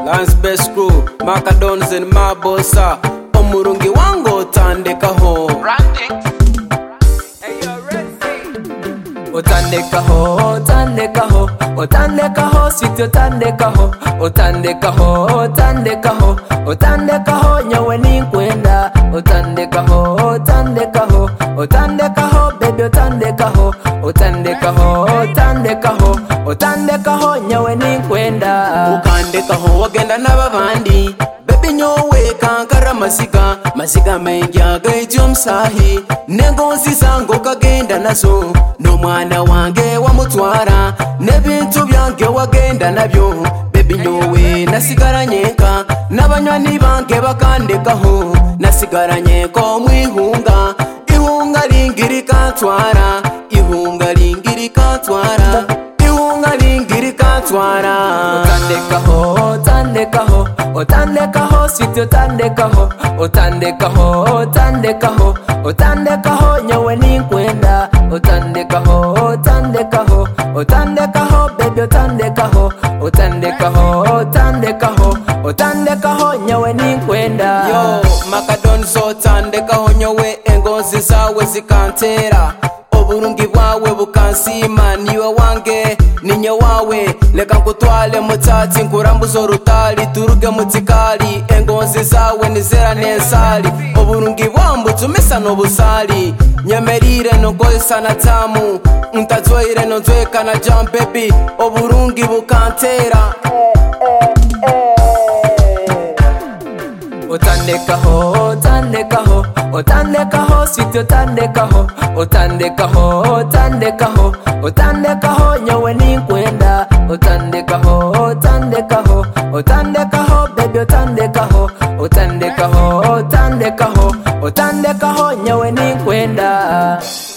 Lance Best Crew, Macadons and Mabosa. Omurungi wango tandekaho. Otandekaho, otandekaho, otandekaho, sweet otandekaho, otandekaho, otandekaho, otandekaho, nyawe ninkwenda, otandekaho, otandekaho, otandekaho, baby otandekaho, otandekaho, otandekaho, otandekaho, nyawe ninkwenda. Ukandekaho wagenda n'ababandi, baby nyowe kankara masiga mengi agaiti omusahi, n'engonzi zange kagenda nazo, n'omwana wange wamutwara, n'ebintu byange wagenda nabyo, baby nyowe nasigaranye nka, n'abanywanyi bange bakandekaho, nasigaranye nko mwihunga, ihunga lingiri kantwara, ihunga lingiri kantwara, ihunga lingiri kantwara. Otandekaho, otandekaho, otandekaho, sweet otandekaho, otandekaho, otandekaho, otandekaho, nyawe ninkwenda, otandekaho, otandekaho, otandekaho, baby otandekaho, otandekaho, otandekaho, otandekaho, nyawe ninkwenda. Yo, Macadons otandekaho nyowe, engonzi zawe zikantera, oburungi bwawe bukansima, niwe wange ninye wawe, leka nkutwale mutati nkurambuza orutali, turuge mutikali, engonzi zawe nizera nensali, oburungi bwambu tumisa n'obusali, nyemerire nogoyesa na tamu, ntazoire nonzweka na jam baby, oburungi bukantera. Otandekaho, otandekaho, otandekaho, sweet otandekaho, otandekaho, otandekaho, otandekaho, nyawe ninkwenda, otandekaho, otandekaho, otandekaho, baby otandekaho, otandekaho, otandekaho, otandekaho, nyawe ninkwenda.